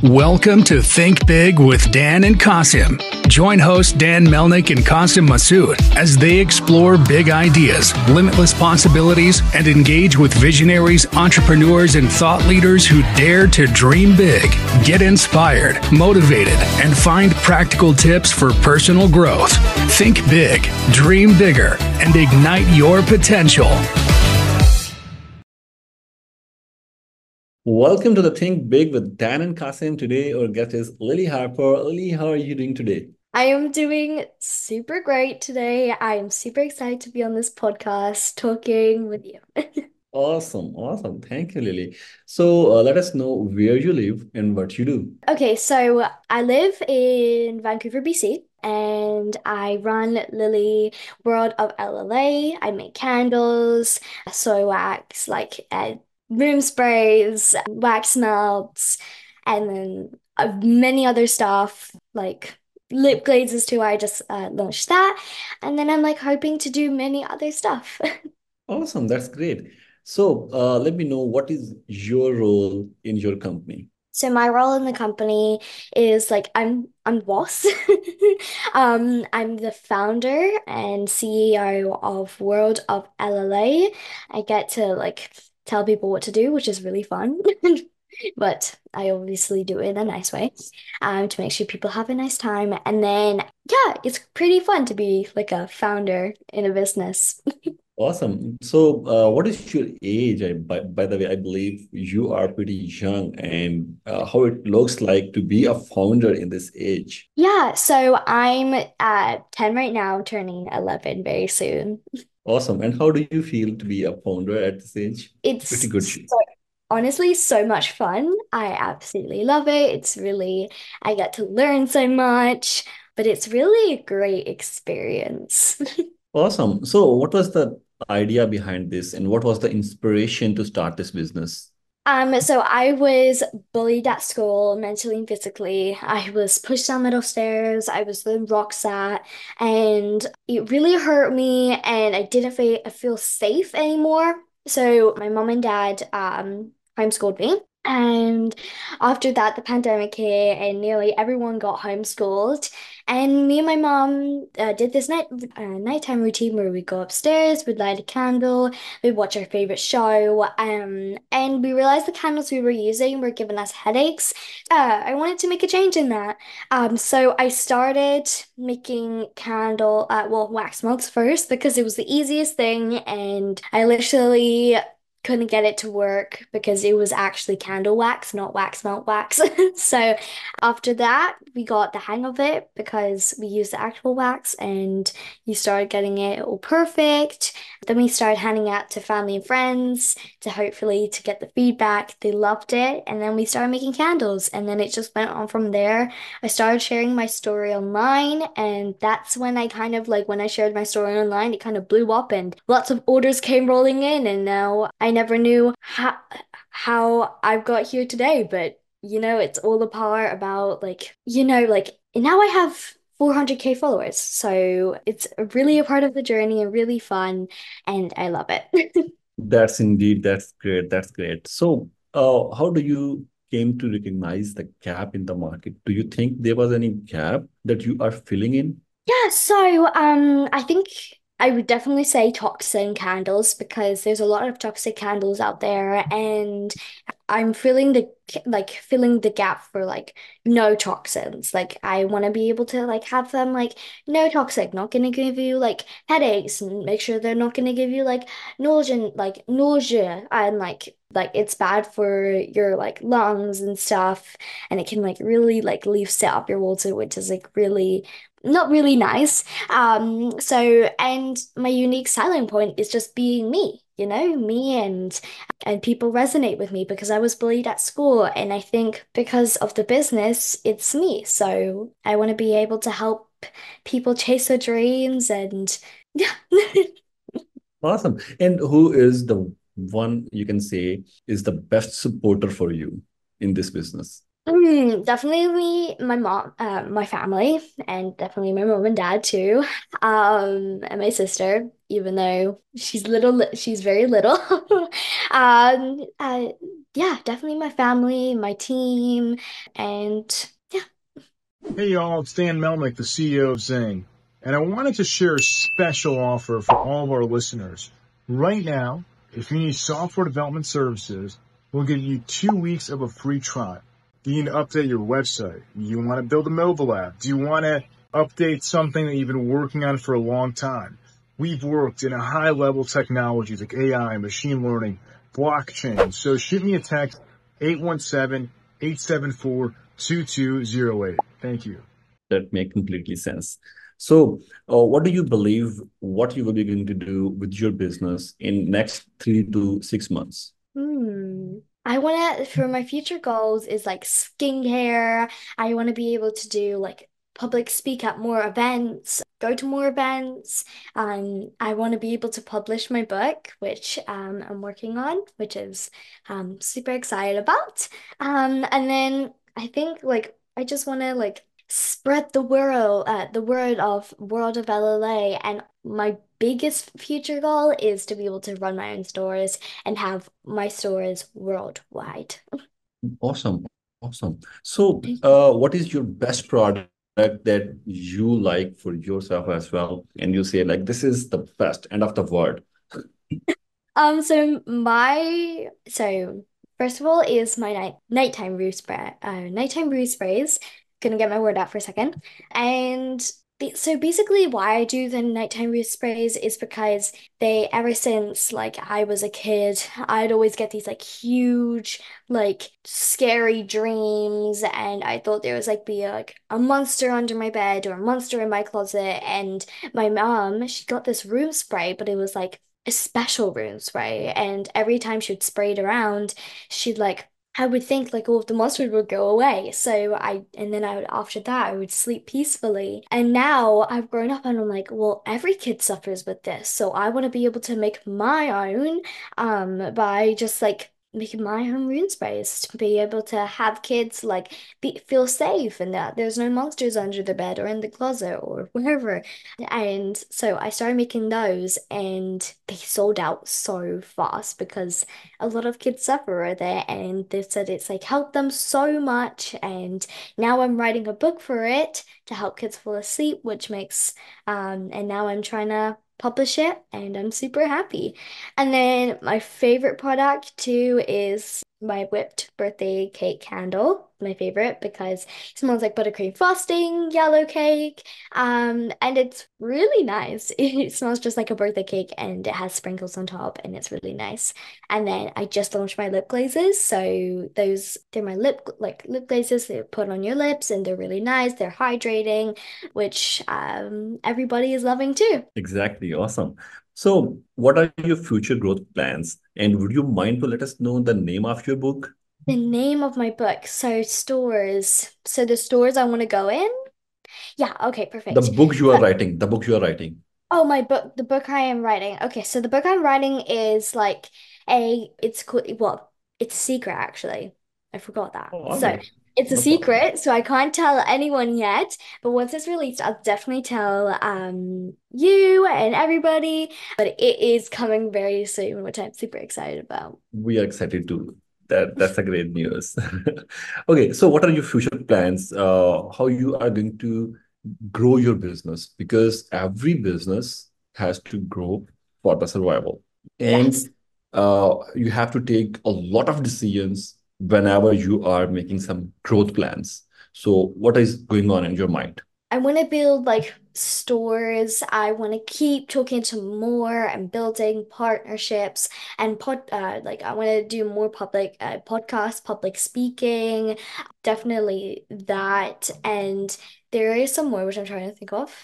Welcome to Think Big with Dan and Qasim. Join hosts Dan Melnick and Qasim Masood as they explore big ideas, limitless possibilities, and engage with visionaries, entrepreneurs, and thought leaders who dare to dream big, get inspired, motivated, and find practical tips for personal growth. Think big, dream bigger, and ignite your potential. Welcome to the Think Big with Dan and Qasim. Today, our guest is Lily Harper. Lily, how are you doing today? I am doing super great today. I am super excited to be on this podcast talking with you. Awesome, awesome. Thank you, Lily. So, let us know where you live and what you do. Okay, so I live in Vancouver, BC, and I run Lily World of LLA. I make candles, soy wax, room sprays, wax melts, and then many other stuff like lip glazes too. I just launched that, and then I'm like hoping to do many other stuff. Awesome, that's great. So, let me know what is your role in your company? So my role in the company is like I'm the boss. I'm the founder and CEO of World of LLA. I get to like tell people what to do, which is really fun. But I obviously do it in a nice way, to make sure people have a nice time. And then yeah, it's pretty fun to be like a founder in a business. Awesome. So, what is your age? By the way, I believe you are pretty young, and how it looks like to be a founder in this age. Yeah, so I'm at 10 right now, turning 11 very soon. Awesome. And how do you feel to be a founder at this age? Pretty It's good. so, honestly so much fun. I absolutely love it. I get to learn so much, but it's really a great experience. Awesome. So, what was the idea behind this, and what was the inspiration to start this business? So I was bullied at school, mentally and physically. I was pushed down middle stairs. I was the rock sat, and it really hurt me, and I didn't feel safe anymore. So my mom and dad homeschooled me. And after that, the pandemic hit, and nearly everyone got homeschooled. And me and my mom did this nighttime routine where we go upstairs, we'd light a candle, we watch our favorite show, and we realized the candles we were using were giving us headaches. I wanted to make a change in that. So I started making wax melts first because it was the easiest thing, and I literally couldn't get it to work because it was actually candle wax, not wax melt wax. So after that, we got the hang of it because we used the actual wax and you started getting it all perfect. Then we started handing out to family and friends to hopefully to get the feedback. They loved it. And then we started making candles and then it just went on from there. I started sharing my story online, and that's when I kind of like when I shared my story online, it kind of blew up and lots of orders came rolling in, and now I never knew how I've got here today, but it's all the power about now I have 400K followers. So it's really a part of the journey and really fun, and I love it. That's great. That's great. So, how do you came to recognize the gap in the market? Do you think there was any gap that you are filling in? Yeah, so I think I would definitely say toxin candles because there's a lot of toxic candles out there, and I'm filling the gap for like no toxins. Like I want to be able to like have them like no toxic, not gonna give you like headaches, and make sure they're not gonna give you like nausea and like it's bad for your like lungs and stuff, and it can like really like leave set up your water, which is like really not really nice. And my unique selling point is just being me, me, and people resonate with me because I was bullied at school. And I think because of the business, it's me. So I want to be able to help people chase their dreams and yeah. Awesome. And who is the one you can say is the best supporter for you in this business? Definitely my mom, my family, and definitely my mom and dad too, and my sister. even though she's little, she's very little. Um, uh, yeah, definitely my family, my team, and yeah. Hey y'all, it's Dan Melnick, the CEO of Zing, and I wanted to share a special offer for all of our listeners. Right now, if you need software development services, we'll give you 2 weeks of a free trial. Do you need to update your website? Do you want to build a mobile app? Do you want to update something that you've been working on for a long time? We've worked in a high-level technologies like AI, machine learning, blockchain. So shoot me a text, 817-874-2208. Thank you. That make completely sense. So, what do you believe what you will be going to do with your business in next 3 to 6 months? I want to, for my future goals is like skincare. I want to be able to do like public speak at more events, go to more events. I want to be able to publish my book, which I'm working on, which is super excited about. And then I think like I just want to like spread the word of World of LLA. And my biggest future goal is to be able to run my own stores and have my stores worldwide. Awesome, awesome. So, Thank you. what is your best product that you like for yourself as well? And you say like this is the best end of the world. So first of all is my nighttime room spray, nighttime room sprays. Gonna get my word out for a second. And so basically why I do the nighttime room sprays is because they, ever since like I was a kid, I'd always get these like huge, like scary dreams, and I thought there was like be like a monster under my bed or a monster in my closet. And my mom, she got this room spray, but it was like a special room spray. And every time she'd spray it around, she'd like, I would think like all of the monsters would go away. And then I would, after that, I would sleep peacefully. And now I've grown up and I'm like, well, every kid suffers with this. So I want to be able to make my own, by just like making my own rune sprays to be able to have kids like feel safe and that there's no monsters under the bed or in the closet or wherever. And so I started making those and they sold out so fast because a lot of kids suffer with it and they've said it's like helped them so much. And now I'm writing a book for it to help kids fall asleep, which makes, and now I'm trying to publish it and I'm super happy. And then my favorite product too is my whipped birthday cake candle. My favorite because it smells like buttercream frosting, yellow cake. And it's really nice. It smells just like a birthday cake and it has sprinkles on top and it's really nice. And then I just launched my lip glazes. So they're my lip glazes they put on your lips and they're really nice. They're hydrating, which everybody is loving too. Exactly, awesome. So, what are your future growth plans? And would you mind to let us know the name of your book? The name of my book. So stores. So the stores I want to go in. Yeah, okay, The perfect. book you are So writing, the book you are writing. oh, my book, the book I am writing. Okay, so the book I'm writing is like it's called, well, it's a secret actually. I forgot that. Oh, all So right, it's a no problem. secret, so I can't tell anyone yet. But once it's released, I'll definitely tell you and everybody. But it is coming very soon, which I'm super excited about. We are excited too. That's a great news. Okay, so what are your future plans? How you are going to grow your business? Because every business has to grow for the survival. Yes. And you have to take a lot of decisions whenever you are making some growth plans. So what is going on in your mind? I want to build like stores. I want to keep talking to more and building partnerships and like I want to do more public podcasts, public speaking, definitely that. And there is some more which I'm trying to think of.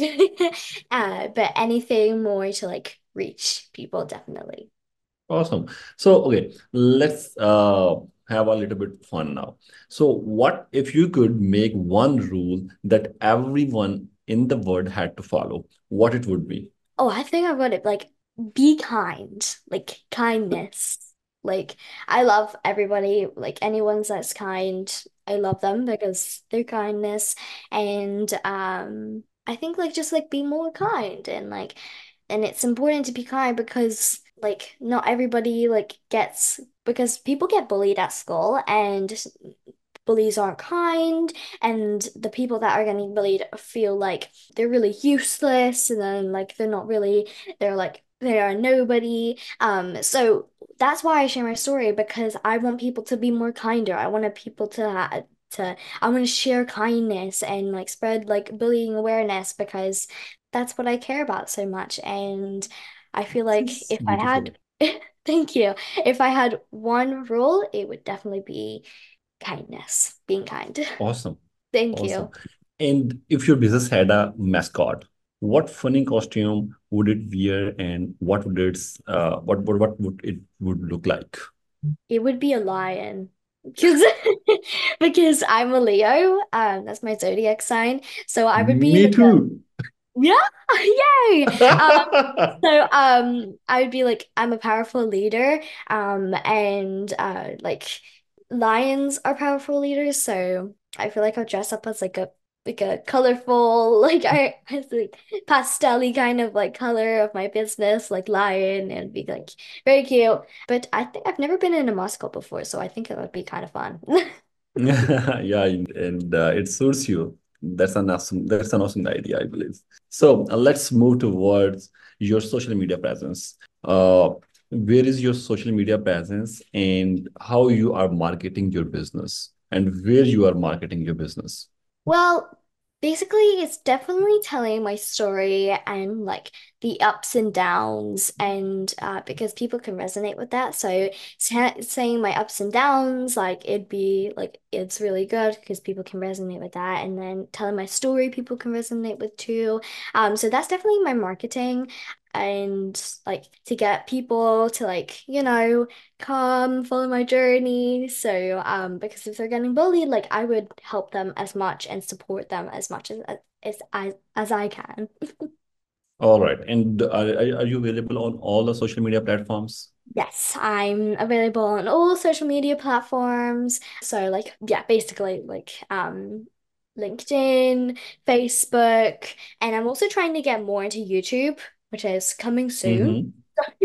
But anything more to like reach people, definitely. Awesome. So, okay, let's have a little bit fun now. So, what if you could make one rule that everyone in the world had to follow? What it would be? Oh, I think I've got it. Like, be kind, like kindness. Like, I love everybody. Like, anyone that's kind, I love them because their kindness. And I think like just like be more kind and like And it's important to be kind because like not everybody like gets because people get bullied at school and bullies aren't kind and the people that are getting bullied feel like they're really useless and then like they're like they are nobody. So that's why I share my story because I want people to be more kinder. I want people to I want to share kindness and like spread like bullying awareness because that's what I care about so much. And I feel This like is if I beautiful. had, thank you, if I had one rule, it would definitely be kindness, being kind. Awesome. Thank Awesome. you. And if your business had a mascot, what funny costume would it wear and what would it would look like? It would be a lion. Because because I'm a Leo, that's my zodiac sign. So I would be Me like a too. yeah, yay. So I would be like I'm a powerful leader. And like lions are powerful leaders, so I feel like I'll dress up as like a colorful I like pastel kind of like color of my business, like lion and be like very cute. But I think I've never been in a mascot before, so I think it would be kind of fun. Yeah, and it suits you. That's an awesome idea, I believe. So let's move towards your social media presence. Where is your social media presence and how you are marketing your business and where you are marketing your business? Well, basically, it's definitely telling my story and like the ups and downs, and because people can resonate with that. So saying my ups and downs, like it'd be like it's really good because people can resonate with that, and then telling my story, people can resonate with too. So that's definitely my marketing, and like to get people to like come follow my journey. So, because if they're getting bullied, like I would help them as much and support them as much as I can. All right. And are you available on all the social media platforms? Yes, I'm available on all social media platforms. So like yeah, basically like LinkedIn, Facebook, and I'm also trying to get more into YouTube, which is coming soon. Mm-hmm.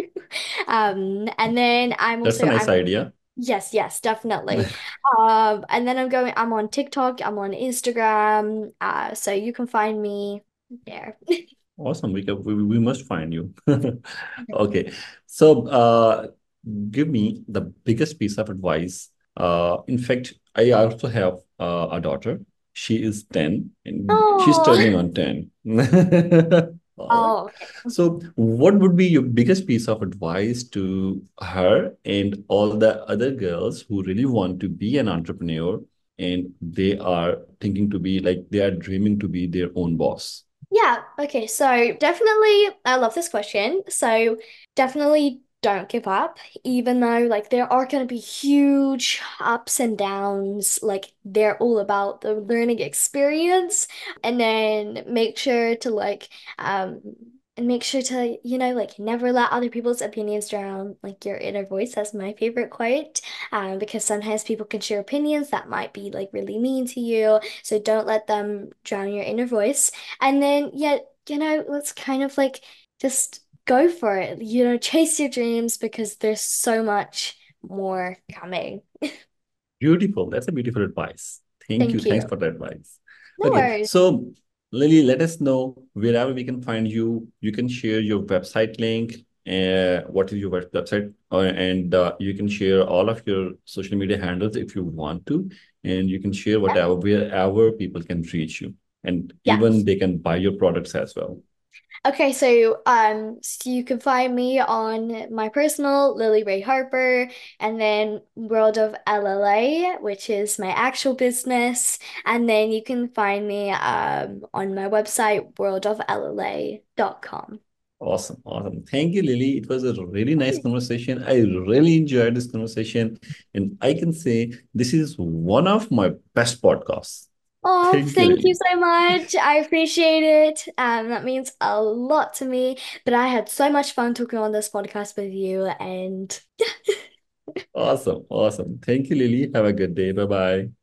And then That's a nice I'm idea. yes, yes, definitely. And then I'm on TikTok, I'm on Instagram, so you can find me there. Awesome. We must find you. Okay. So give me the biggest piece of advice. In fact, I also have a daughter. She is 10 and she's Oh, turning on 10. All right. oh, okay. So what would be your biggest piece of advice to her and all the other girls who really want to be an entrepreneur and they are thinking to be like they are dreaming to be their own boss? Yeah, okay. So definitely, I love this question. So definitely don't give up, even though like there are going to be huge ups and downs. Like they're all about the learning experience. And then make sure to um, make sure to, like never let other people's opinions drown like your inner voice. That's my favorite quote. Because sometimes people can share opinions that might be like really mean to you. So don't let them drown your inner voice. And then, yeah, let's kind of like just go for it, chase your dreams because there's so much more coming. Beautiful. That's a beautiful advice. Thank you. Thank Thanks you. for the advice. No Okay. worries. So, Lily, let us know wherever we can find you. You can share your website link. What is your website? And you can share all of your social media handles if you want to. And you can share Yeah. whatever, wherever people can reach you. And Yeah. even they can buy your products as well. Okay, so you can find me on my personal Lily Ray Harper, and then World of LLA, which is my actual business, and then you can find me on my website worldoflla.com. Awesome. Awesome. Thank you, Lily. It was a really nice conversation. I really enjoyed this conversation. And I can say this is one of my best podcasts. Oh, Thank you, thank you Lily. so much. I appreciate it. That means a lot to me. But I had so much fun talking on this podcast with you, and Awesome. Awesome. Thank you, Lily. Have a good day. Bye bye.